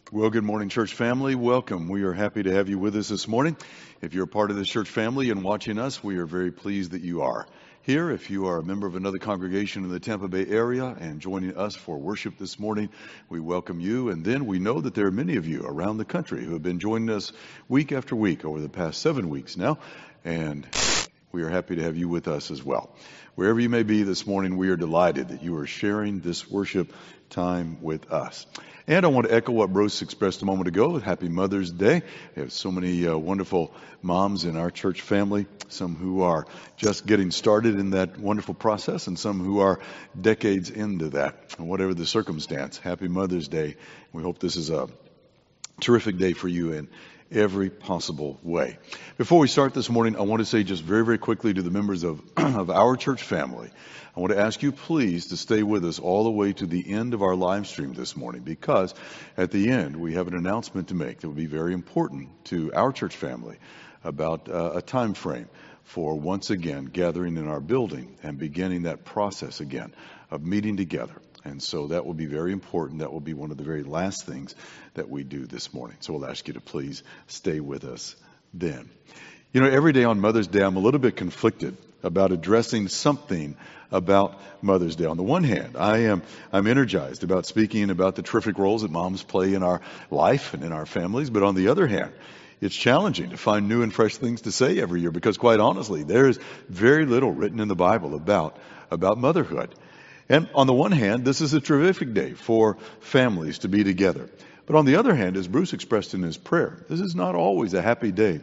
Well, good morning, church family. Welcome. We are happy to have you with us this morning. If you're a part of this church family and watching us, we are very pleased that you are here. If you are a member of another congregation in the Tampa Bay area and joining us for worship this morning, we welcome you. And then we know that there are many of you around the country who have been joining us week after week over the past 7 weeks now. And we are happy to have you with us as well. Wherever you may be this morning, we are delighted that you are sharing this worship time with us. And I want to echo what Bruce expressed a moment ago. Happy Mother's Day. We have so many wonderful moms in our church family, some who are just getting started in that wonderful process and some who are decades into that. And whatever the circumstance, happy Mother's Day. We hope this is a terrific day for you in every possible way. Before we start this morning, I want to say just very, very quickly to the members of our church family, I want to ask you please to stay with us all the way to the end of our live stream this morning, because at the end we have an announcement to make that will be very important to our church family about a time frame for once again gathering in our building and beginning that process again of meeting together. And so that will be very important. That will be one of the very last things that we do this morning. So we'll ask you to please stay with us then. You know, every day on Mother's Day, I'm a little bit conflicted about addressing something about Mother's Day. On the one hand, I'm energized about speaking about the terrific roles that moms play in our life and in our families. But on the other hand, it's challenging to find new and fresh things to say every year, because quite honestly, there's very little written in the Bible about motherhood. And on the one hand, this is a terrific day for families to be together. But on the other hand, as Bruce expressed in his prayer, this is not always a happy day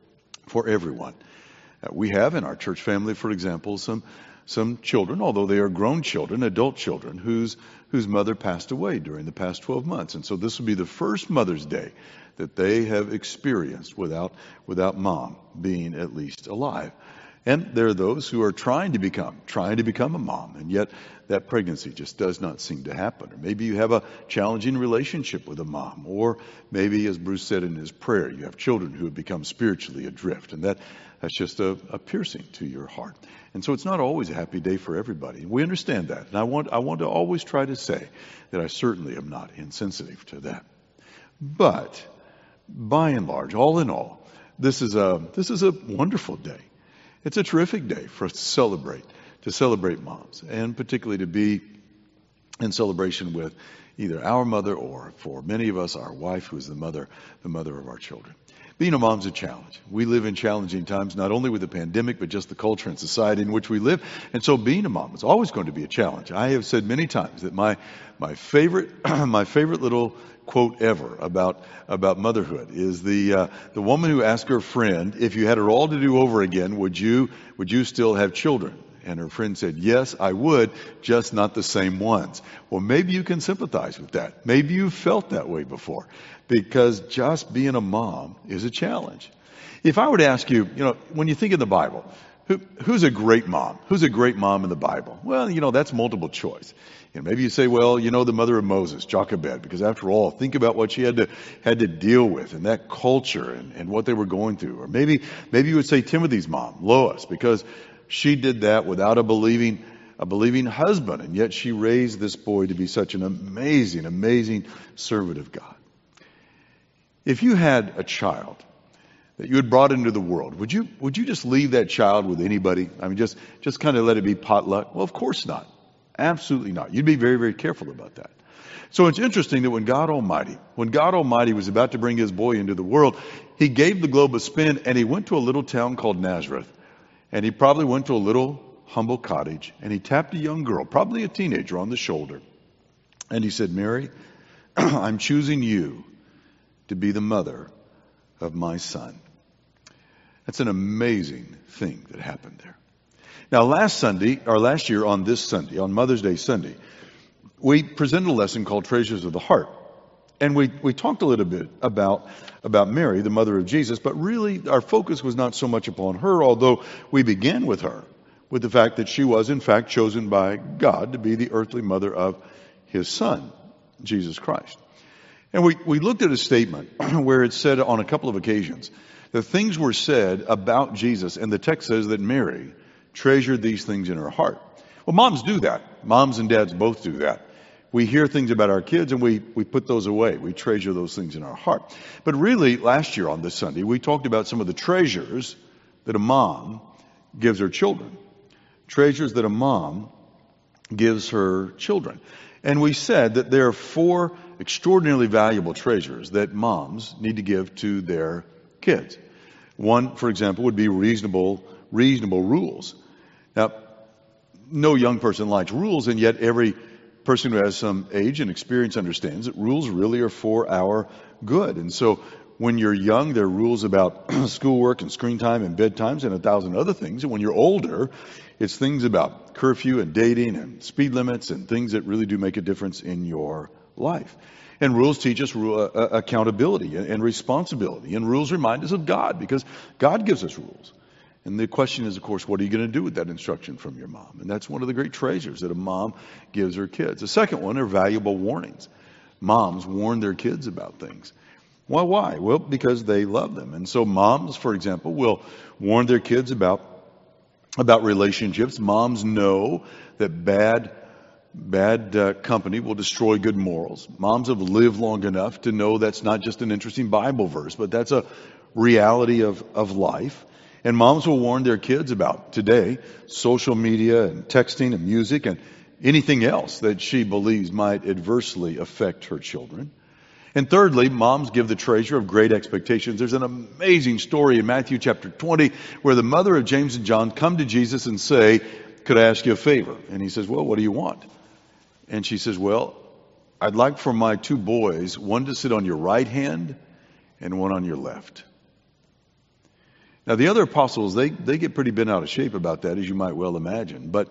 for everyone. We have in our church family, for example, some children, although they are grown children, adult children, whose mother passed away during the past 12 months. And so this will be the first Mother's Day that they have experienced without mom being at least alive. And there are those who are trying to become a mom, and yet that pregnancy just does not seem to happen. Or maybe you have a challenging relationship with a mom, or maybe, as Bruce said in his prayer, you have children who have become spiritually adrift, and that's just a piercing to your heart. And so it's not always a happy day for everybody. We understand that, and I want to always try to say that I certainly am not insensitive to that. But by and large, all in all, this is a wonderful day. It's a terrific day for us to celebrate moms, and particularly to be in celebration with either our mother or, for many of us, our wife, who is the mother of our children. Being a mom's a challenge. We live in challenging times, not only with the pandemic, but just the culture and society in which we live. And so being a mom is always going to be a challenge. I have said many times that my favorite little quote ever about motherhood is the woman who asked her friend, if you had it all to do over again, would you still have children? And her friend said, yes, I would, just not the same ones. Well, maybe you can sympathize with that. Maybe you've felt that way before, because just being a mom is a challenge. If I were to ask you, when you think of the Bible, who's a great mom? Who's a great mom in the Bible? Well, that's multiple choice. Maybe you say, well, the mother of Moses, Jochebed, because after all, think about what she had to deal with and that culture and what they were going through. Or maybe you would say Timothy's mom, Lois, because she did that without a believing husband, and yet she raised this boy to be such an amazing, amazing servant of God. If you had a child that you had brought into the world, would you just leave that child with anybody? I mean, just kind of let it be potluck? Well, of course not. Absolutely not. You'd be very, very careful about that. So it's interesting that when God Almighty was about to bring his boy into the world, he gave the globe a spin, and he went to a little town called Nazareth. And he probably went to a little humble cottage, and he tapped a young girl, probably a teenager, on the shoulder. And he said, Mary, I'm choosing you to be the mother of my son. That's an amazing thing that happened there. Now, last year on this Sunday, on Mother's Day Sunday, we presented a lesson called Treasures of the Heart. And we talked a little bit about Mary, the mother of Jesus, but really our focus was not so much upon her, although we began with her, with the fact that she was in fact chosen by God to be the earthly mother of his son, Jesus Christ. And we looked at a statement where it said on a couple of occasions that things were said about Jesus, and the text says that Mary treasured these things in her heart. Well, moms do that. Moms and dads both do that. we hear things about our kids and we put those away. We treasure those things in our heart. But really, last year on this Sunday, we talked about some of the treasures that a mom gives her children. Treasures that a mom gives her children. And we said that there are 4 extraordinarily valuable treasures that moms need to give to their kids. One, for example, would be reasonable rules. Now, no young person likes rules, and yet every person who has some age and experience understands that rules really are for our good. And so when you're young, there are rules about schoolwork and screen time and bedtimes and 1,000 other things. And when you're older, it's things about curfew and dating and speed limits and things that really do make a difference in your life. And rules teach us accountability and responsibility. And rules remind us of God, because God gives us rules. And the question is, of course, what are you going to do with that instruction from your mom? And that's one of the great treasures that a mom gives her kids. The second one are valuable warnings. Moms warn their kids about things. Well, why? Well, because they love them. And so moms, for example, will warn their kids about relationships. Moms know that bad company will destroy good morals. Moms have lived long enough to know that's not just an interesting Bible verse, but that's a reality of life. And moms will warn their kids about today social media and texting and music and anything else that she believes might adversely affect her children. And thirdly, moms give the treasure of great expectations. There's an amazing story in Matthew chapter 20 where the mother of James and John come to Jesus and say, "Could I ask you a favor?" And he says, "Well, what do you want?" And she says, "Well, I'd like for my 2 boys, one to sit on your right hand and one on your left." Now, the other apostles, they get pretty bent out of shape about that, as you might well imagine. But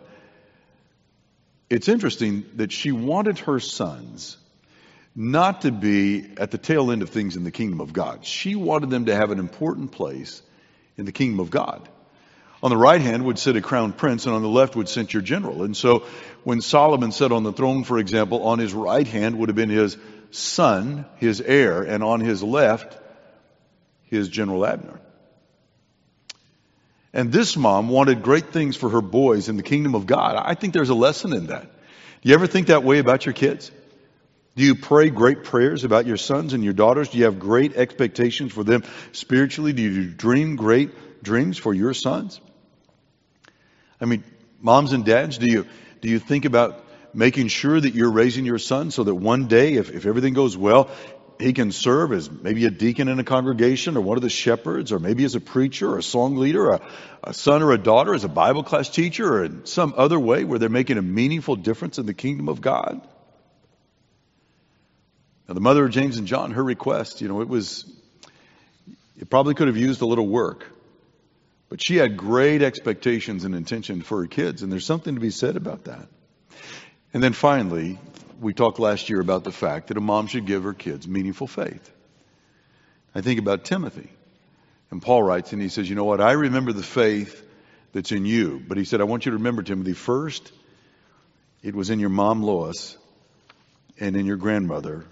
it's interesting that she wanted her sons not to be at the tail end of things in the kingdom of God. She wanted them to have an important place in the kingdom of God. On the right hand would sit a crowned prince, and on the left would sit your general. And so when Solomon sat on the throne, for example, on his right hand would have been his son, his heir, and on his left, his General Abner. And this mom wanted great things for her boys in the kingdom of God. I think there's a lesson in that. Do you ever think that way about your kids? Do you pray great prayers about your sons and your daughters? Do you have great expectations for them spiritually? Do you dream great dreams for your sons? I mean, moms and dads, do you think about making sure that you're raising your son so that one day, if everything goes well, he can serve as maybe a deacon in a congregation or one of the shepherds, or maybe as a preacher or a song leader, or a son or a daughter as a Bible class teacher, or in some other way where they're making a meaningful difference in the kingdom of God? Now, the mother of James and John, her request, it probably could have used a little work, but she had great expectations and intention for her kids, and there's something to be said about that. And then finally, we talked last year about the fact that a mom should give her kids meaningful faith. I think about Timothy. And Paul writes, and he says, "You know what? I remember the faith that's in you." But he said, "I want you to remember, Timothy, first, it was in your mom Lois and in your grandmother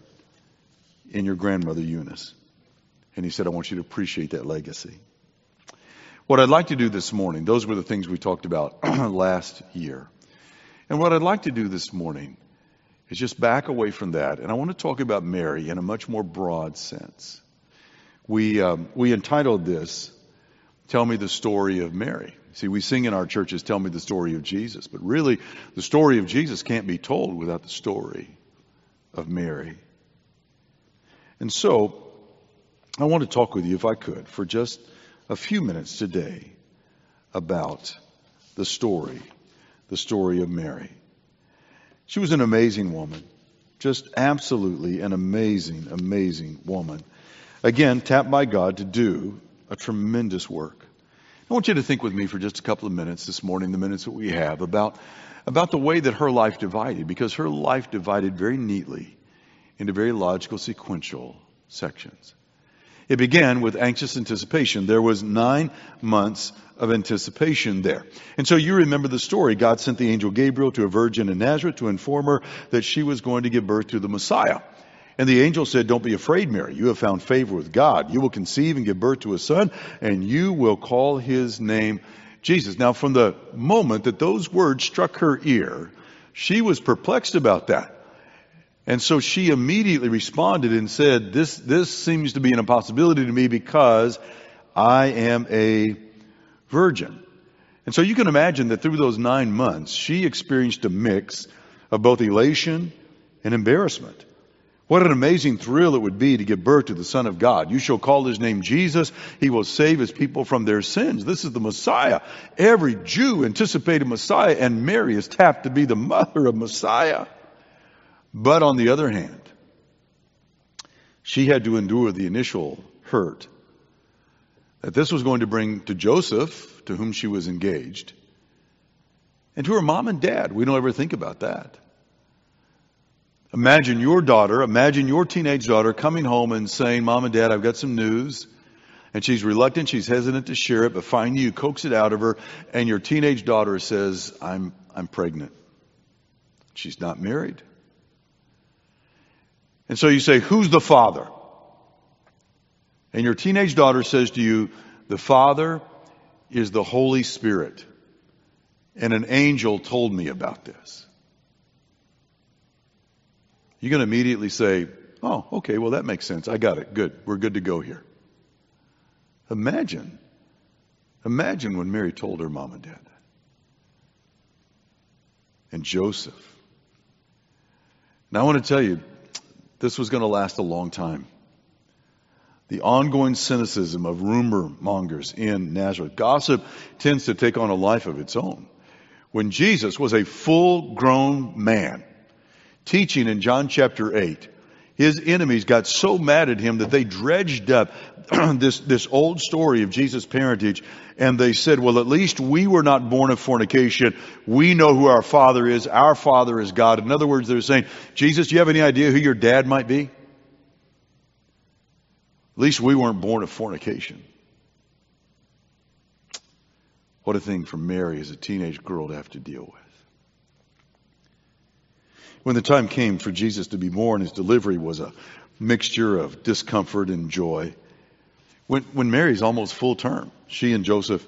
Eunice." And he said, "I want you to appreciate that legacy." What I'd like to do this morning, those were the things we talked about last year. And what I'd like to do this morning is just back away from that. And I want to talk about Mary in a much more broad sense. We entitled this, "Tell Me the Story of Mary." See, we sing in our churches, "Tell me the story of Jesus." But really, the story of Jesus can't be told without the story of Mary. And so, I want to talk with you, if I could, for just a few minutes today about the story of Mary. She was an amazing woman, just absolutely an amazing, amazing woman. Again, tapped by God to do a tremendous work. I want you to think with me for just a couple of minutes this morning, the minutes that we have, about the way that her life divided, because her life divided very neatly into very logical, sequential sections. It began with anxious anticipation. There was 9 months of anticipation there. And so you remember the story. God sent the angel Gabriel to a virgin in Nazareth to inform her that she was going to give birth to the Messiah. And the angel said, "Don't be afraid, Mary. You have found favor with God. You will conceive and give birth to a son, and you will call his name Jesus." Now, from the moment that those words struck her ear, she was perplexed about that. And so she immediately responded and said, this seems to be an impossibility to me because I am a virgin. And so you can imagine that through those 9 months, she experienced a mix of both elation and embarrassment. What an amazing thrill it would be to give birth to the Son of God. You shall call his name Jesus. He will save his people from their sins. This is the Messiah. Every Jew anticipated Messiah, and Mary is tapped to be the mother of Messiah. But on the other hand, she had to endure the initial hurt that this was going to bring to Joseph, to whom she was engaged, and to her mom and dad. We don't ever think about that. Imagine your teenage daughter coming home and saying, Mom and Dad, I've got some news. And she's reluctant, she's hesitant to share it, but finally you coax it out of her, and your teenage daughter says, I'm pregnant. She's not married. And so you say, who's the father? And your teenage daughter says to you, the Father is the Holy Spirit. And an angel told me about this. You're going to immediately say, oh, okay, well, that makes sense. I got it. Good. We're good to go here. Imagine when Mary told her mom and dad. And Joseph. Now I want to tell you, this was going to last a long time. The ongoing cynicism of rumor mongers in Nazareth. Gossip tends to take on a life of its own. When Jesus was a full-grown man, teaching in John chapter 8, his enemies got so mad at him that they dredged up this old story of Jesus' parentage, and they said, well, at least we were not born of fornication. We know who our Father is. Our Father is God. In other words, they're saying, Jesus, do you have any idea who your dad might be? At least we weren't born of fornication. What a thing for Mary as a teenage girl to have to deal with. When the time came for Jesus to be born, his delivery was a mixture of discomfort and joy. When Mary's almost full term, she and Joseph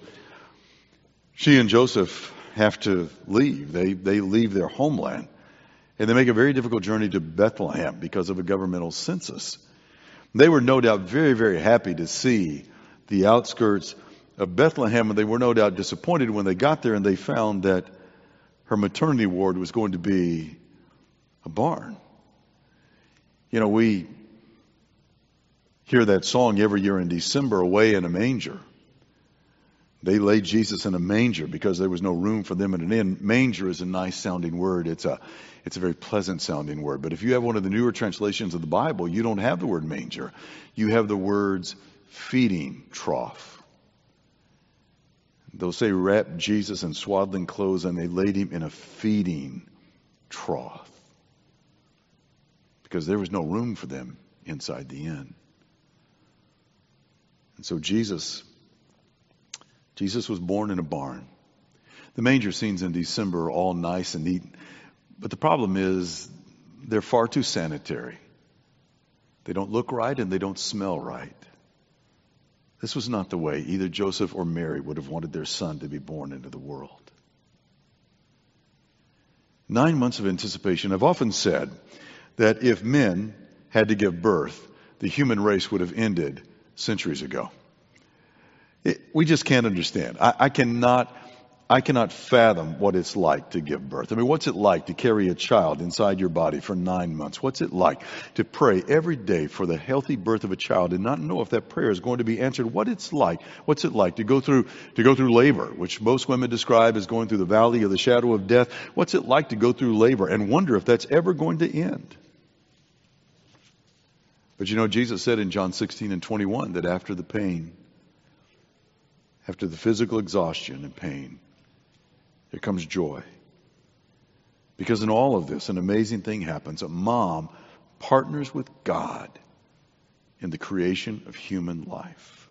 have to leave. They leave their homeland, and they make a very difficult journey to Bethlehem because of a governmental census. They were no doubt very, very happy to see the outskirts of Bethlehem, and they were no doubt disappointed when they got there and they found that her maternity ward was going to be a barn. You know, we hear that song every year in December, Away in a Manger. They laid Jesus in a manger because there was no room for them in an inn. Manger is a nice sounding word. It's a very pleasant sounding word. But if you have one of the newer translations of the Bible, you don't have the word manger. You have the words feeding trough. They'll say wrap Jesus in swaddling clothes and they laid him in a feeding trough because there was no room for them inside the inn. And so Jesus was born in a barn. The manger scenes in December are all nice and neat, but the problem is they're far too sanitary. They don't look right and they don't smell right. This was not the way either Joseph or Mary would have wanted their son to be born into the world. 9 months of anticipation. I've often said that if men had to give birth, the human race would have ended centuries ago. We just can't understand. I cannot fathom what it's like to give birth. I mean, what's it like to carry a child inside your body for 9 months? What's it like to pray every day for the healthy birth of a child and not know if that prayer is going to be answered? What's it like to go through labor, which most women describe as going through the valley of the shadow of death? What's it like to go through labor and wonder if that's ever going to end? But you know, Jesus said in John 16:21 that after the pain, after the physical exhaustion and pain, there comes joy. Because in all of this, an amazing thing happens. A mom partners with God in the creation of human life.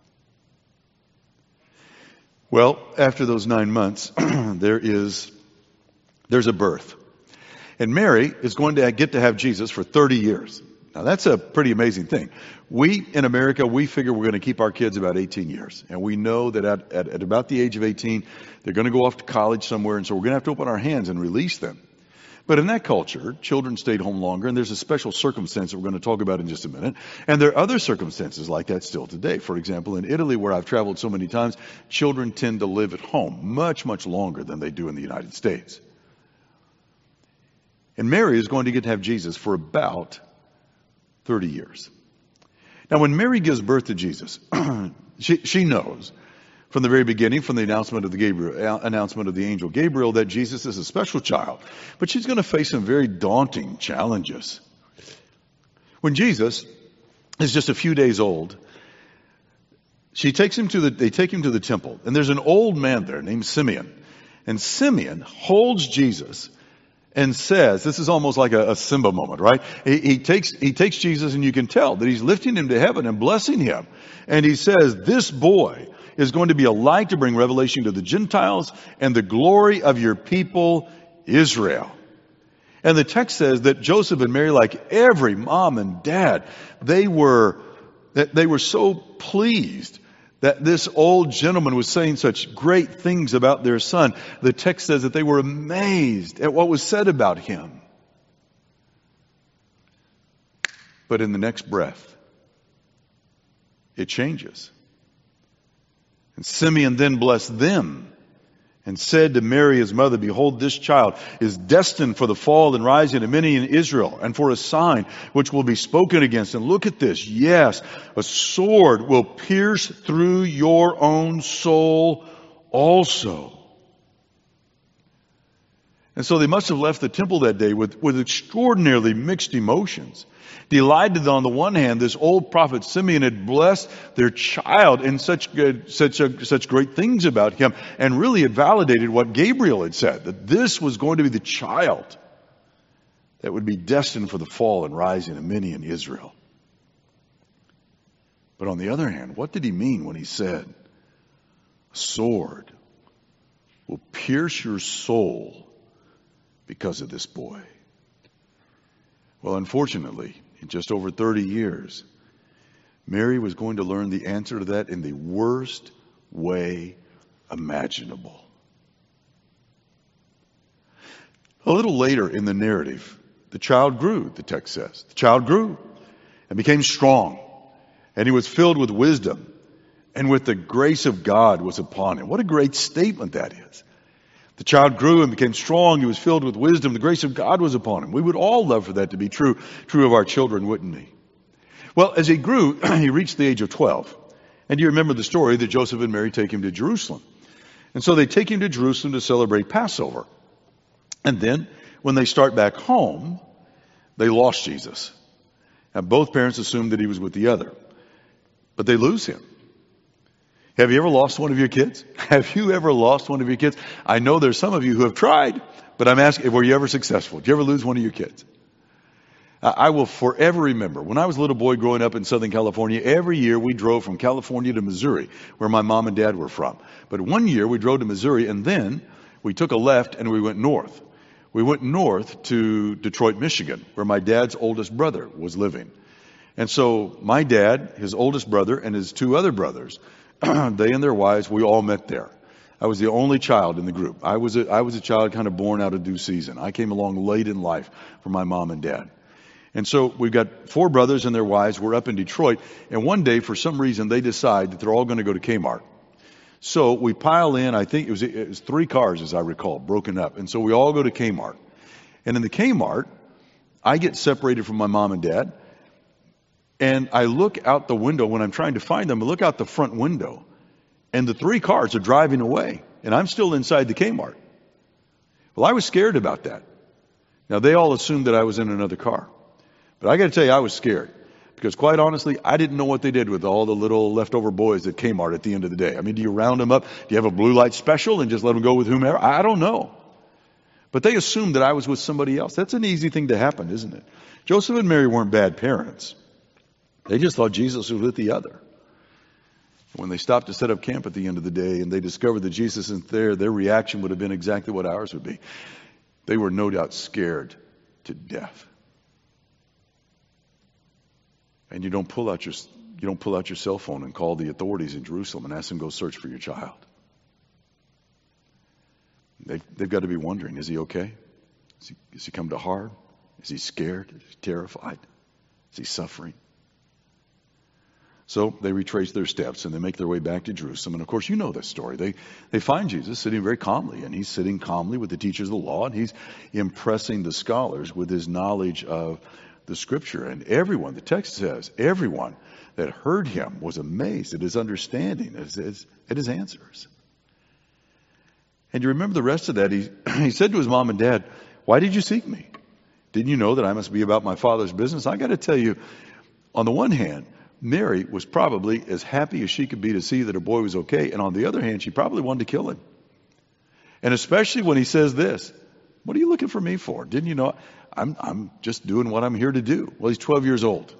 Well, after those 9 months, there's a birth. And Mary is going to get to have Jesus for 30 years. Now, that's a pretty amazing thing. We, in America, we figure we're going to keep our kids about 18 years. And we know that at about the age of 18, they're going to go off to college somewhere, and so we're going to have to open our hands and release them. But in that culture, children stayed home longer, and there's a special circumstance that we're going to talk about in just a minute. And there are other circumstances like that still today. For example, in Italy, where I've traveled so many times, children tend to live at home much, much longer than they do in the United States. And Mary is going to get to have Jesus for about 30 years. Now, when Mary gives birth to Jesus, she knows from the very beginning, from the announcement of the angel Gabriel, that Jesus is a special child. But she's going to face some very daunting challenges. When Jesus is just a few days old, they take him to the temple, and there's an old man there named Simeon. And Simeon holds Jesus and says, this is almost like a Simba moment, right? He takes Jesus, and you can tell that he's lifting him to heaven and blessing him. And he says, this boy is going to be a light to bring revelation to the Gentiles and the glory of your people, Israel. And the text says that Joseph and Mary, like every mom and dad, they were so pleased that this old gentleman was saying such great things about their son. The text says that they were amazed at what was said about him. But in the next breath, it changes. And Simeon then blessed them and said to Mary, his mother, behold, this child is destined for the fall and rising of many in Israel, and for a sign which will be spoken against. And look at this. Yes, a sword will pierce through your own soul also. And so they must have left the temple that day with extraordinarily mixed emotions. Delighted on the one hand, this old prophet Simeon had blessed their child in such great things about him, and really had validated what Gabriel had said, that this was going to be the child that would be destined for the fall and rising of many in Israel. But on the other hand, what did he mean when he said, a sword will pierce your soul because of this boy? Well, unfortunately, in just over 30 years, Mary was going to learn the answer to that in the worst way imaginable. A little later in the narrative, the child grew, the text says. The child grew and became strong, and he was filled with wisdom, and with the grace of God was upon him. What a great statement that is. The child grew and became strong. He was filled with wisdom. The grace of God was upon him. We would all love for that to be true of our children, wouldn't we? Well, as he grew, he reached the age of 12. And you remember the story that Joseph and Mary take him to Jerusalem. And so they take him to Jerusalem to celebrate Passover. And then when they start back home, they lost Jesus. Now, both parents assumed that he was with the other. But they lose him. Have you ever lost one of your kids? Have you ever lost one of your kids? I know there's some of you who have tried, but I'm asking, were you ever successful? Did you ever lose one of your kids? I will forever remember, when I was a little boy growing up in Southern California, every year we drove from California to Missouri, where my mom and dad were from. But one year we drove to Missouri, and then we took a left and we went north. We went north to Detroit, Michigan, where my dad's oldest brother was living. And so my dad, his oldest brother, and his two other brothers, they and their wives, we all met there. I was the only child in the group. I was a child kind of born out of due season. I came along late in life from my mom and dad. And so we've got four brothers and their wives. We're up in Detroit. And one day, for some reason, they decide that they're all going to go to Kmart. So we pile in, I think it was 3 cars, as I recall, broken up. And so we all go to Kmart. And in the Kmart, I get separated from my mom and dad. And I look out the window when I'm trying to find them. I look out the front window, and the 3 cars are driving away, and I'm still inside the Kmart. Well, I was scared about that. Now, they all assumed that I was in another car. But I got to tell you, I was scared. Because quite honestly, I didn't know what they did with all the little leftover boys at Kmart at the end of the day. I mean, do you round them up? Do you have a blue light special and just let them go with whomever? I don't know. But they assumed that I was with somebody else. That's an easy thing to happen, isn't it? Joseph and Mary weren't bad parents. They just thought Jesus was with the other. When they stopped to set up camp at the end of the day and they discovered that Jesus isn't there, their reaction would have been exactly what ours would be. They were no doubt scared to death. And you don't pull out your cell phone and call the authorities in Jerusalem and ask them to go search for your child. They've got to be wondering, is he okay? Has he come to harm? Is he scared? Is he terrified? Is he suffering? So they retrace their steps and they make their way back to Jerusalem. And of course, you know this story. They find Jesus sitting very calmly, and he's sitting calmly with the teachers of the law, and he's impressing the scholars with his knowledge of the scripture. And everyone, the text says, everyone that heard him was amazed at his understanding, at his answers. And you remember the rest of that. He said to his mom and dad, "Why did you seek me? Didn't you know that I must be about my Father's business?" I got to tell you, on the one hand, Mary was probably as happy as she could be to see that her boy was okay. And on the other hand, she probably wanted to kill him. And especially when he says this, "What are you looking for me for? Didn't you know I'm just doing what I'm here to do?" Well, he's 12 years old.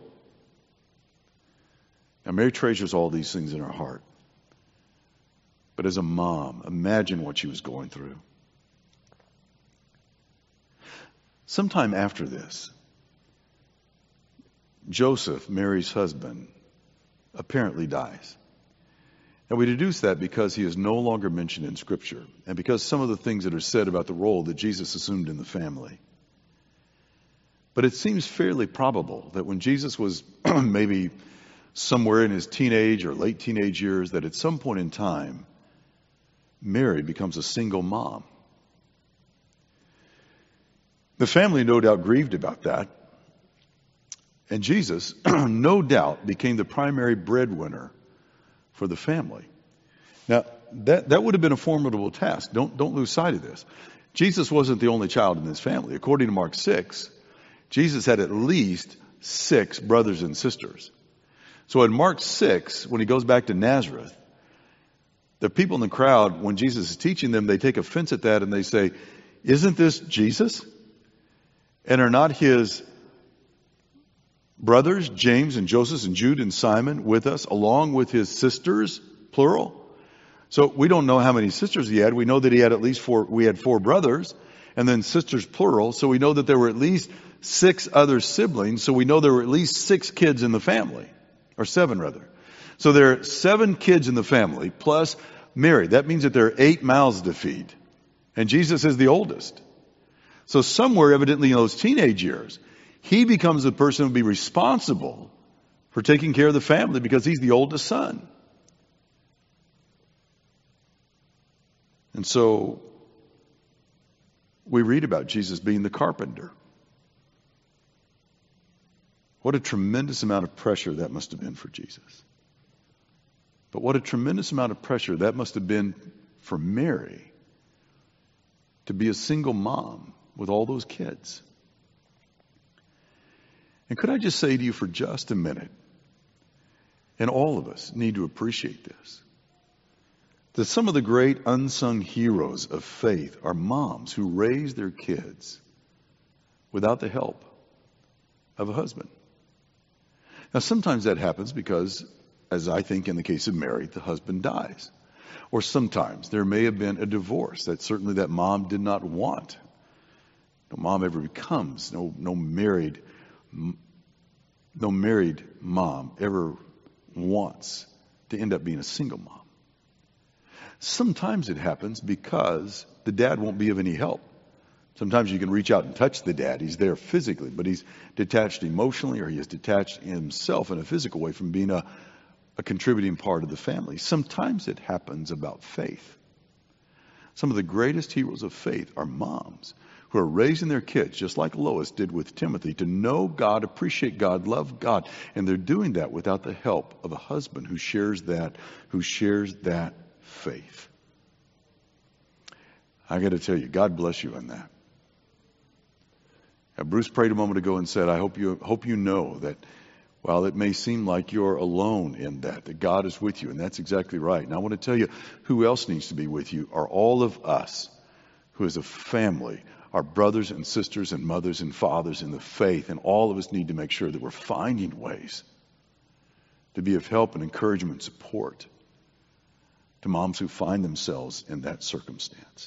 Now, Mary treasures all these things in her heart. But as a mom, imagine what she was going through. Sometime after this, Joseph, Mary's husband, apparently dies. And we deduce that because he is no longer mentioned in Scripture, and because some of the things that are said about the role that Jesus assumed in the family. But it seems fairly probable that when Jesus was maybe somewhere in his teenage or late teenage years, that at some point in time, Mary becomes a single mom. The family no doubt grieved about that. And Jesus, no doubt, became the primary breadwinner for the family. Now, that would have been a formidable task. Don't lose sight of this. Jesus wasn't the only child in this family. According to Mark 6, Jesus had at least 6 brothers and sisters. So in Mark 6, when he goes back to Nazareth, the people in the crowd, when Jesus is teaching them, they take offense at that and they say, "Isn't this Jesus? And are not his brothers, James and Joseph and Jude and Simon, with us, along with his sisters, plural?" So we don't know how many sisters he had. We know that he had at least 4. We had 4 brothers, and then sisters, plural. So we know that there were at least 6 other siblings. So we know there were at least 6 kids in the family, or 7 rather. So there are 7 kids in the family, plus Mary. That means that there are 8 mouths to feed. And Jesus is the oldest. So somewhere, evidently in those teenage years, he becomes the person who will be responsible for taking care of the family because he's the oldest son. And so we read about Jesus being the carpenter. What a tremendous amount of pressure that must have been for Jesus. But what a tremendous amount of pressure that must have been for Mary to be a single mom with all those kids. And could I just say to you for just a minute, and all of us need to appreciate this, that some of the great unsung heroes of faith are moms who raise their kids without the help of a husband. Now, sometimes that happens because, as I think in the case of Mary, the husband dies. Or sometimes there may have been a divorce that certainly that mom did not want. No mom ever becomes, no married mom ever wants to end up being a single mom. Sometimes it happens because the dad won't be of any help. Sometimes you can reach out and touch the dad. He's there physically, but he's detached emotionally, or he is detached himself in a physical way from being a contributing part of the family. Sometimes it happens about faith. Some of the greatest heroes of faith are moms who are raising their kids, just like Lois did with Timothy, to know God, appreciate God, love God. And they're doing that without the help of a husband who shares that faith. I got to tell you, God bless you in that. Now, Bruce prayed a moment ago and said, I hope you know that while it may seem like you're alone in that God is with you. And that's exactly right. And I want to tell you who else needs to be with you are all of us who as a family are brothers and sisters and mothers and fathers in the faith. And all of us need to make sure that we're finding ways to be of help and encouragement and support to moms who find themselves in that circumstance.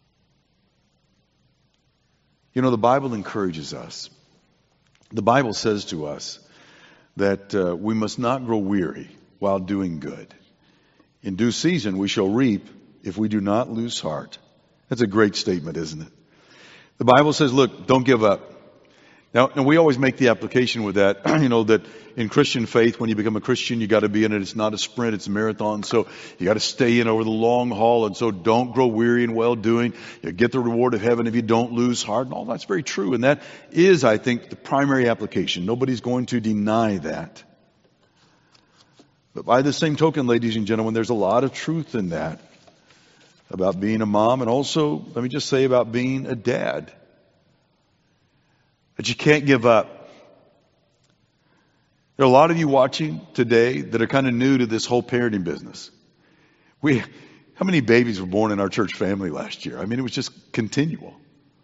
You know, the Bible encourages us. The Bible says to us that we must not grow weary while doing good. In due season we shall reap if we do not lose heart. That's a great statement, isn't it? The Bible says, look, don't give up. Now, we always make the application with that, that in Christian faith, when you become a Christian, you got to be in it. It's not a sprint, it's a marathon. So you got to stay in over the long haul. And so don't grow weary in well-doing. You'll get the reward of heaven if you don't lose heart. And all that's very true. And that is, I think, the primary application. Nobody's going to deny that. But by the same token, ladies and gentlemen, there's a lot of truth in that about being a mom, and also, let me just say, about being a dad. But you can't give up. There are a lot of you watching today that are kind of new to this whole parenting business. How many babies were born in our church family last year? I mean, it was just continual.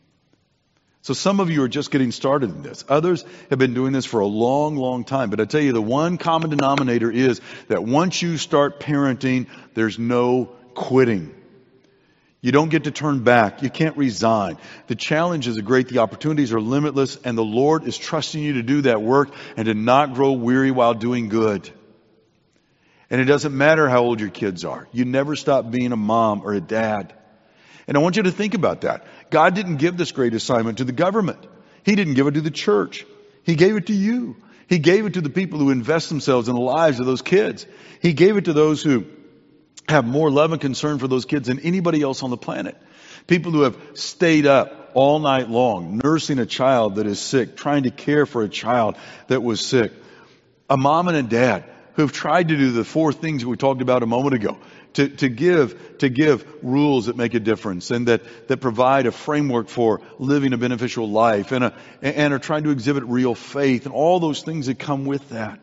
So some of you are just getting started in this. Others have been doing this for a long, long time. But I tell you, the one common denominator is that once you start parenting, there's no quitting. You don't get to turn back. You can't resign. The challenges are great. The opportunities are limitless. And the Lord is trusting you to do that work and to not grow weary while doing good. And it doesn't matter how old your kids are. You never stop being a mom or a dad. And I want you to think about that. God didn't give this great assignment to the government. He didn't give it to the church. He gave it to you. He gave it to the people who invest themselves in the lives of those kids. He gave it to those who have more love and concern for those kids than anybody else on the planet. People who have stayed up all night long, nursing a child that is sick, trying to care for a child that was sick. A mom and a dad who have tried to do the 4 things that we talked about a moment ago. To give rules that make a difference and that provide a framework for living a beneficial life and are trying to exhibit real faith and all those things that come with that.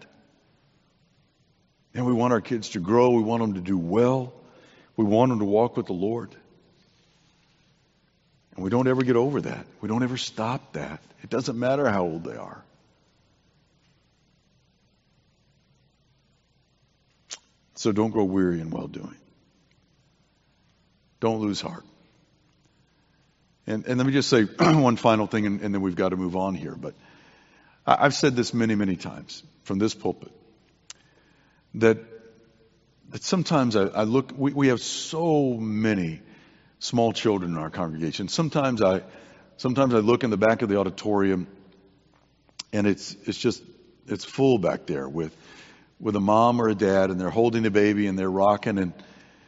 And we want our kids to grow. We want them to do well. We want them to walk with the Lord. And we don't ever get over that. We don't ever stop that. It doesn't matter how old they are. So don't grow weary in well-doing. Don't lose heart. And let me just say one final thing, and then we've got to move on here. But I've said this many, many times from this pulpit, that sometimes I look, we have so many small children in our congregation. Sometimes I look in the back of the auditorium, and it's full back there with a mom or a dad, and they're holding a baby and they're rocking, and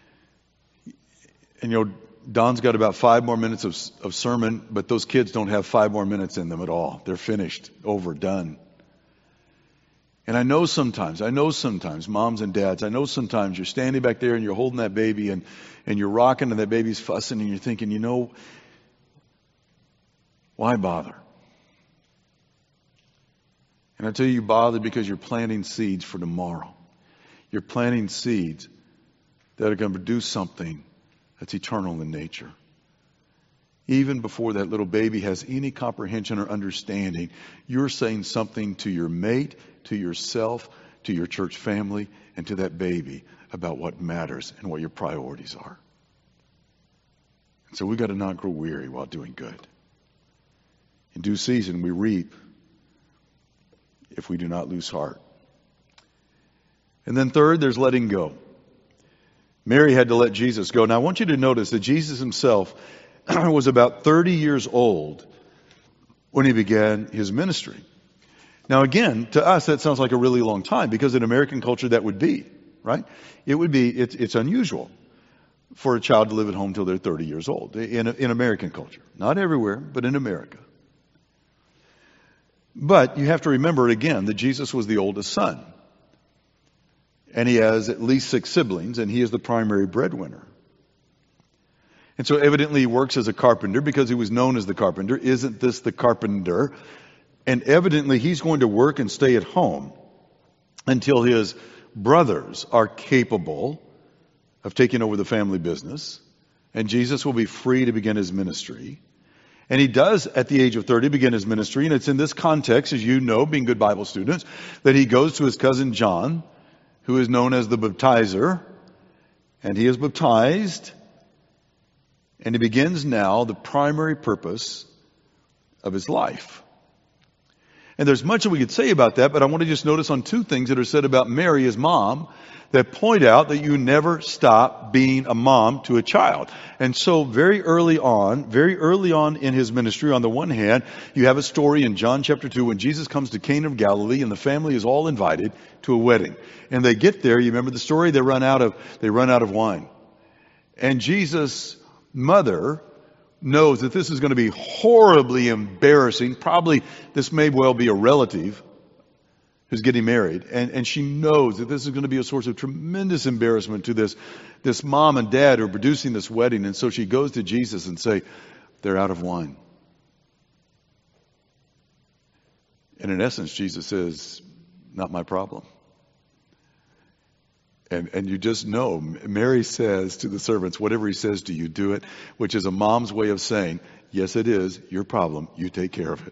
Don's got about 5 more minutes of sermon, but those kids don't have 5 more minutes in them at all. They're finished, over, done. And I know sometimes, moms and dads, I know sometimes you're standing back there and you're holding that baby and you're rocking and that baby's fussing and you're thinking, why bother? And I tell you bother because you're planting seeds for tomorrow. You're planting seeds that are going to produce something that's eternal in nature. Even before that little baby has any comprehension or understanding, you're saying something to your mate, to yourself, to your church family, and to that baby about what matters and what your priorities are. And so we've got to not grow weary while doing good. In due season, we reap if we do not lose heart. And then third, there's letting go. Mary had to let Jesus go. Now I want you to notice that Jesus himself was about 30 years old when he began his ministry. Now again, to us that sounds like a really long time, because in American culture that would be, right? It's unusual for a child to live at home till they're 30 years old in American culture. Not everywhere, but in America. But you have to remember again that Jesus was the oldest son. And he has at least 6 siblings, and he is the primary breadwinner. And so evidently he works as a carpenter because he was known as the carpenter. Isn't this the carpenter? And evidently he's going to work and stay at home until his brothers are capable of taking over the family business. And Jesus will be free to begin his ministry. And he does, at the age of 30, begin his ministry. And it's in this context, as you know, being good Bible students, that he goes to his cousin John, who is known as the baptizer. And he is baptized. And he begins now the primary purpose of his life. And there's much that we could say about that, but I want to just notice on 2 things that are said about Mary, his mom, that point out that you never stop being a mom to a child. And so very early on in his ministry, on the one hand, you have a story in John chapter 2 when Jesus comes to Cana of Galilee and the family is all invited to a wedding. And they get there, you remember the story, they run out of wine. And Jesus' mother knows that this is going to be horribly embarrassing. Probably this may well be a relative who's getting married. And she knows that this is going to be a source of tremendous embarrassment to this mom and dad who are producing this wedding. And so she goes to Jesus and say, they're out of wine. And in essence, Jesus says, not my problem. And you just know, Mary says to the servants, whatever he says to you, do it, which is a mom's way of saying, yes, it is your problem. You take care of it.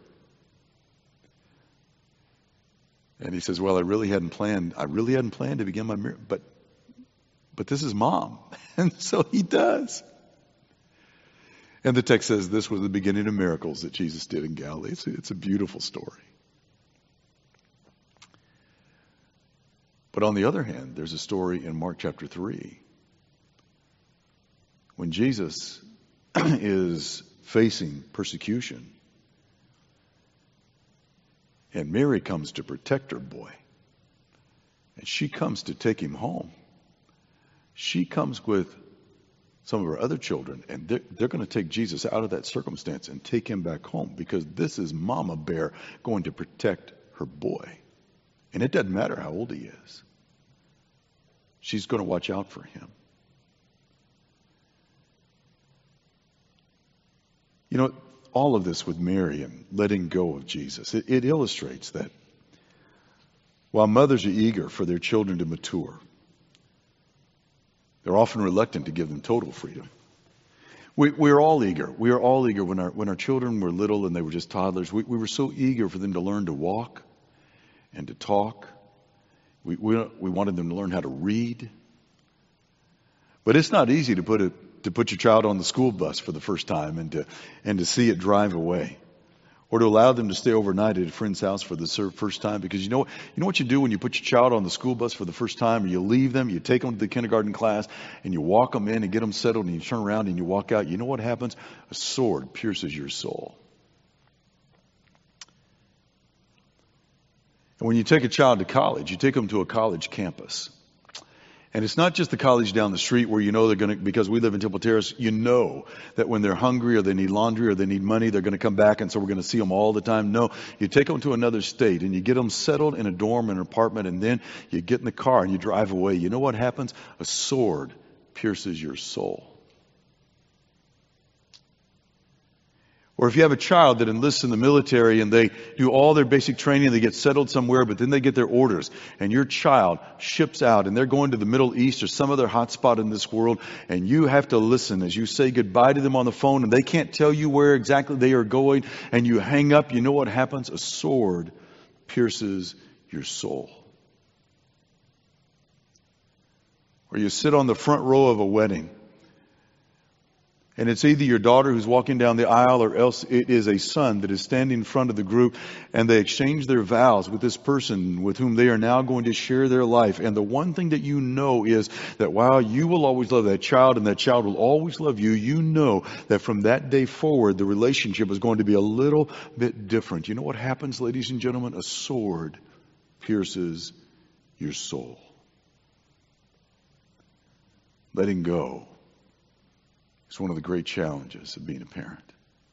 And he says, well, I really hadn't planned to begin my marriage, but this is mom. And so he does. And the text says this was the beginning of miracles that Jesus did in Galilee. It's a beautiful story. But on the other hand, there's a story in Mark chapter 3 when Jesus is facing persecution and Mary comes to protect her boy and she comes to take him home. She comes with some of her other children and they're going to take Jesus out of that circumstance and take him back home because this is Mama Bear going to protect her boy. And it doesn't matter how old he is. She's going to watch out for him. You know, all of this with Mary and letting go of Jesus, it illustrates that while mothers are eager for their children to mature, they're often reluctant to give them total freedom. We're all eager. We are all eager when our children were little and they were just toddlers. We were so eager for them to learn to walk and to talk. We wanted them to learn how to read. But it's not easy to put your child on the school bus for the first time and to see it drive away. Or to allow them to stay overnight at a friend's house for the first time. Because you know what you do when you put your child on the school bus for the first time, or you leave them, you take them to the kindergarten class, and you walk them in and get them settled, and you turn around and you walk out. You know what happens? A sword pierces your soul. And when you take a child to college, you take them to a college campus. And it's not just the college down the street where you know they're going to, because we live in Temple Terrace, you know that when they're hungry or they need laundry or they need money, they're going to come back and so we're going to see them all the time. No, you take them to another state and you get them settled in a dorm, in an apartment, and then you get in the car and you drive away. You know what happens? A sword pierces your soul. Or if you have a child that enlists in the military and they do all their basic training, they get settled somewhere, but then they get their orders and your child ships out and they're going to the Middle East or some other hot spot in this world and you have to listen as you say goodbye to them on the phone and they can't tell you where exactly they are going and you hang up. You know what happens? A sword pierces your soul. Or you sit on the front row of a wedding. And it's either your daughter who's walking down the aisle or else it is a son that is standing in front of the group and they exchange their vows with this person with whom they are now going to share their life. And the one thing that you know is that while you will always love that child and that child will always love you, you know that from that day forward the relationship is going to be a little bit different. You know what happens, ladies and gentlemen? A sword pierces your soul. Letting go. It's one of the great challenges of being a parent.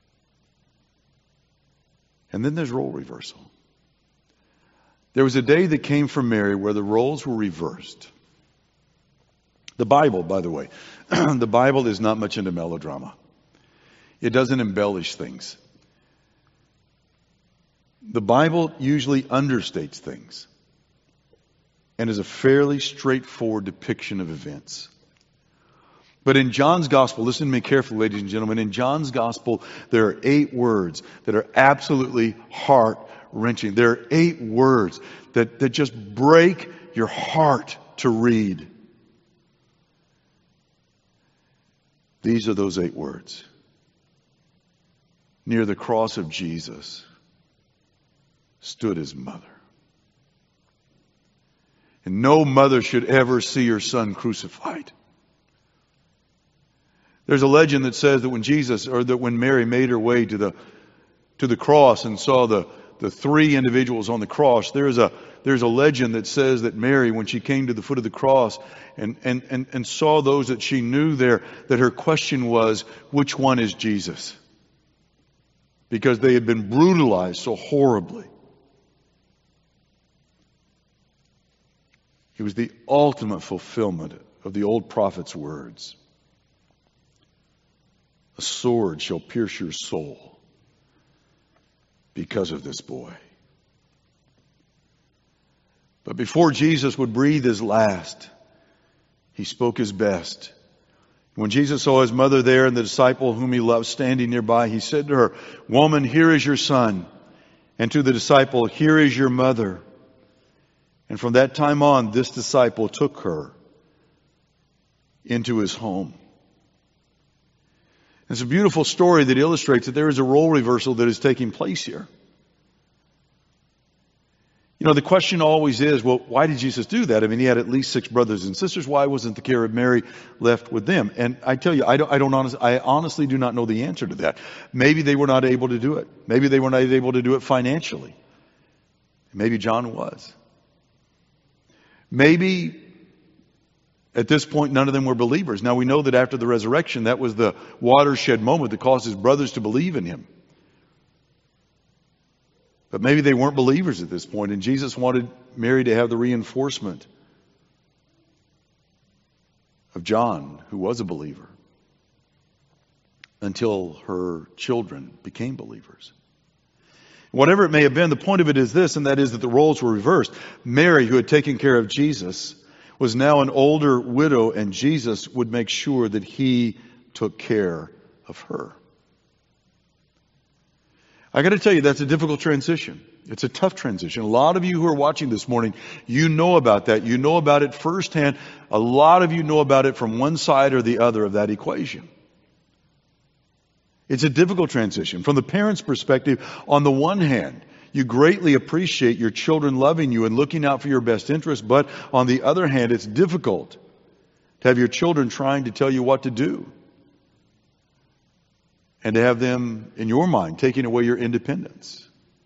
And then there's role reversal. There was a day that came for Mary where the roles were reversed. The Bible, by the way, the Bible is not much into melodrama. It doesn't embellish things. The Bible usually understates things and is a fairly straightforward depiction of events. But in John's gospel, listen to me carefully, ladies and gentlemen, in John's gospel, there are 8 words that are absolutely heart-wrenching. There are 8 words that just break your heart to read. These are those 8 words. Near the cross of Jesus stood his mother. And no mother should ever see her son crucified. There's a legend that says that when Mary made her way to the cross and saw the three individuals on the cross, there's a legend that says that Mary, when she came to the foot of the cross and saw those that she knew there, that her question was, which one is Jesus? Because they had been brutalized so horribly. It was the ultimate fulfillment of the old prophet's words. A sword shall pierce your soul because of this boy. But before Jesus would breathe his last, he spoke his best. When Jesus saw his mother there and the disciple whom he loved standing nearby, he said to her, "Woman, here is your son." And to the disciple, "Here is your mother." And from that time on, this disciple took her into his home. It's a beautiful story that illustrates that there is a role reversal that is taking place here. You know, the question always is, well, why did Jesus do that? I mean, he had at least 6 brothers and sisters. Why wasn't the care of Mary left with them? And I tell you, I honestly do not know the answer to that. Maybe they were not able to do it. Maybe they were not able to do it financially. Maybe John was. Maybe at this point, none of them were believers. Now, we know that after the resurrection, that was the watershed moment that caused his brothers to believe in him. But maybe they weren't believers at this point, and Jesus wanted Mary to have the reinforcement of John, who was a believer, until her children became believers. Whatever it may have been, the point of it is this, and that is that the roles were reversed. Mary, who had taken care of Jesus, was now an older widow, and Jesus would make sure that he took care of her. I got to tell you, that's a difficult transition. It's a tough transition. A lot of you who are watching this morning, you know about that. You know about it firsthand. A lot of you know about it from one side or the other of that equation. It's a difficult transition. From the parent's perspective, on the one hand, you greatly appreciate your children loving you and looking out for your best interest, but on the other hand, it's difficult to have your children trying to tell you what to do and to have them, in your mind, taking away your independence.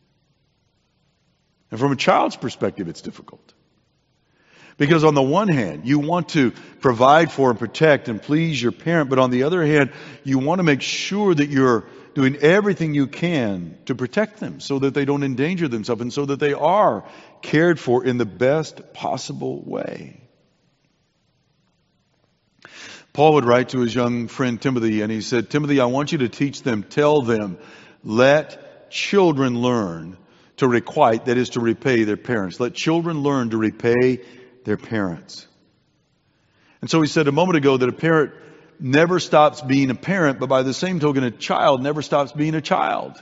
And from a child's perspective, it's difficult. Because on the one hand, you want to provide for and protect and please your parent, but on the other hand, you want to make sure that you're doing everything you can to protect them so that they don't endanger themselves and so that they are cared for in the best possible way. Paul would write to his young friend Timothy, and he said, "Timothy, I want you to teach them, tell them, let children learn to requite, that is to repay their parents. Let children learn to repay their parents." And so he said a moment ago that a parent never stops being a parent, but by the same token, a child never stops being a child.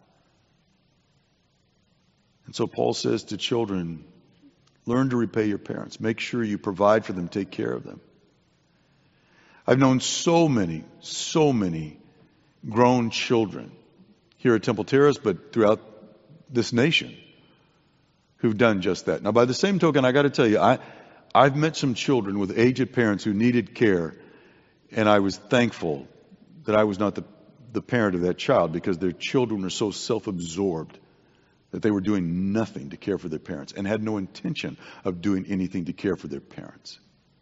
And so Paul says to children, learn to repay your parents. Make sure you provide for them, take care of them. I've known so many grown children here at Temple Terrace, but throughout this nation, who've done just that. Now, by the same token, I got to tell you, I've met some children with aged parents who needed care, and I was thankful that I was not the parent of that child, because their children were so self-absorbed that they were doing nothing to care for their parents and had no intention of doing anything to care for their parents.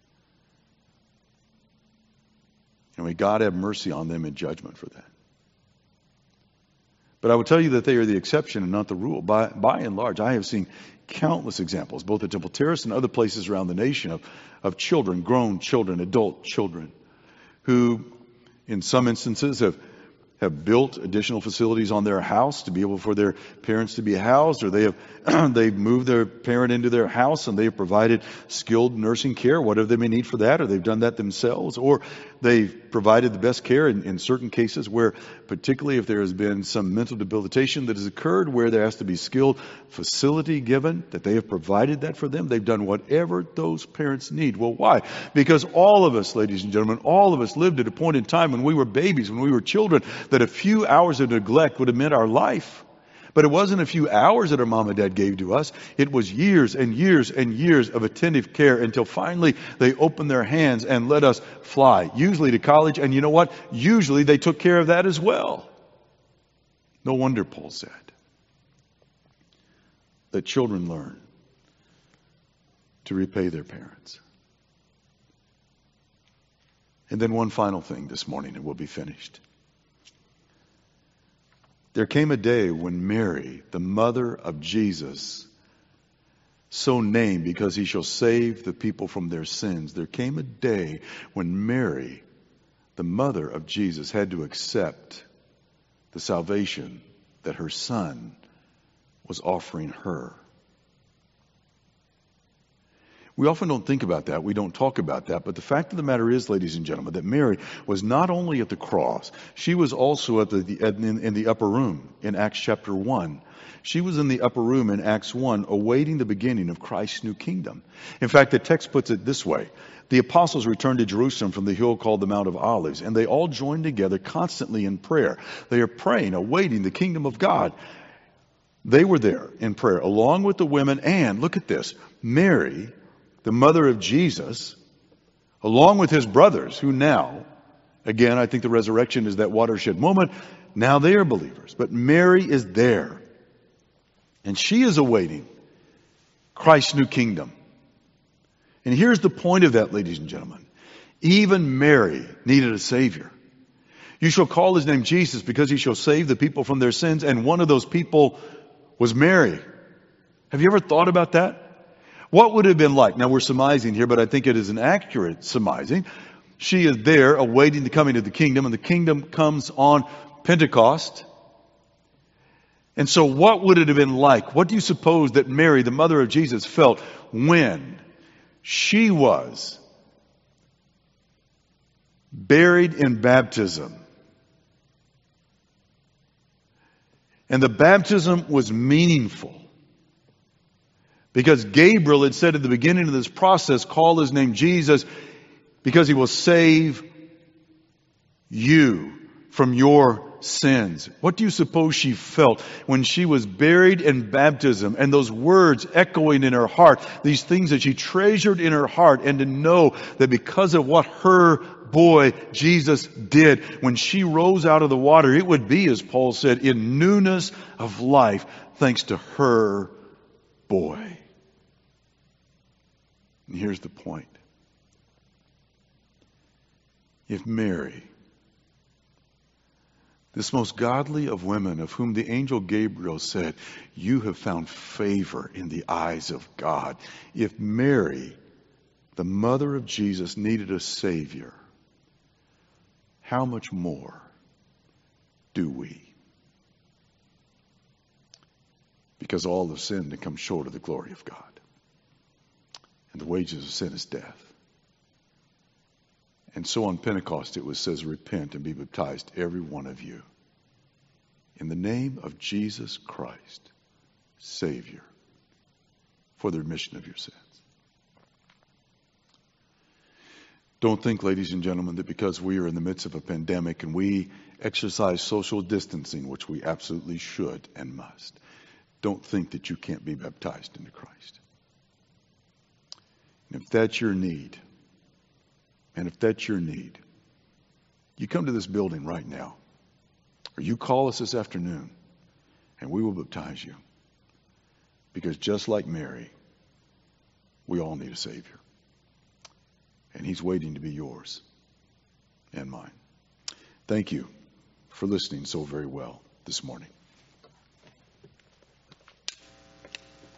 And may God have mercy on them in judgment for that. But I will tell you that they are the exception and not the rule. By and large, I have seen countless examples, both at Temple Terrace and other places around the nation, of children, grown children, adult children, who in some instances have built additional facilities on their house to be able for their parents to be housed, or they've moved their parent into their house and they have provided skilled nursing care, whatever they may need for that, or they've done that themselves, or they've provided the best care in certain cases where, particularly if there has been some mental debilitation that has occurred, where there has to be skilled facility given, that they have provided that for them. They've done whatever those parents need. Well, why? Because all of us, ladies and gentlemen, all of us lived at a point in time when we were babies, when we were children, that a few hours of neglect would have meant our life. But it wasn't a few hours that our mom and dad gave to us. It was years and years and years of attentive care until finally they opened their hands and let us fly, usually to college. And you know what? Usually they took care of that as well. No wonder Paul said that children learn to repay their parents. And then one final thing this morning, and we'll be finished. There came a day when Mary, the mother of Jesus, so named because he shall save the people from their sins. There came a day when Mary, the mother of Jesus, had to accept the salvation that her son was offering her. We often don't think about that. We don't talk about that. But the fact of the matter is, ladies and gentlemen, that Mary was not only at the cross, she was also in the upper room in Acts chapter 1. She was in the upper room in Acts 1 awaiting the beginning of Christ's new kingdom. In fact, the text puts it this way. The apostles returned to Jerusalem from the hill called the Mount of Olives, and they all joined together constantly in prayer. They are praying, awaiting the kingdom of God. They were there in prayer along with the women, and look at this, Mary, the mother of Jesus, along with his brothers, who now, again, I think the resurrection is that watershed moment. Now they are believers. But Mary is there. And she is awaiting Christ's new kingdom. And here's the point of that, ladies and gentlemen. Even Mary needed a Savior. You shall call his name Jesus because he shall save the people from their sins. And one of those people was Mary. Have you ever thought about that? What would it have been like? Now we're surmising here, but I think it is an accurate surmising. She is there awaiting the coming of the kingdom, and the kingdom comes on Pentecost. And so what would it have been like? What do you suppose that Mary, the mother of Jesus, felt when she was buried in baptism? And the baptism was meaningful. Because Gabriel had said at the beginning of this process, call his name Jesus, because he will save you from your sins. What do you suppose she felt when she was buried in baptism and those words echoing in her heart, these things that she treasured in her heart, and to know that because of what her boy Jesus did, when she rose out of the water, it would be, as Paul said, in newness of life, thanks to her boy. And here's the point. If Mary, this most godly of women, of whom the angel Gabriel said, you have found favor in the eyes of God. If Mary, the mother of Jesus, needed a Savior, how much more do we? Because all have sinned and come short of the glory of God. And the wages of sin is death. And so on Pentecost it says, repent and be baptized, every one of you, in the name of Jesus Christ, Savior, for the remission of your sins. Don't think, ladies and gentlemen, that because we are in the midst of a pandemic and we exercise social distancing, which we absolutely should and must, don't think that you can't be baptized into Christ. And if that's your need, you come to this building right now, or you call us this afternoon, and we will baptize you. Because just like Mary, we all need a Savior. And he's waiting to be yours and mine. Thank you for listening so very well this morning.